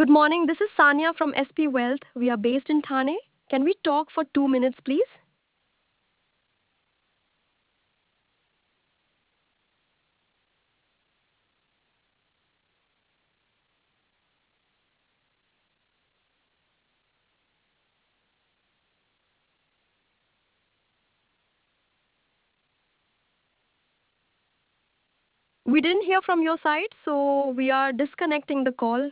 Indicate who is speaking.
Speaker 1: Good morning. This is Sanya from SP Wealth. We are based in Thane. Can we talk for 2 minutes, please? We didn't hear from your side, so we are disconnecting the call.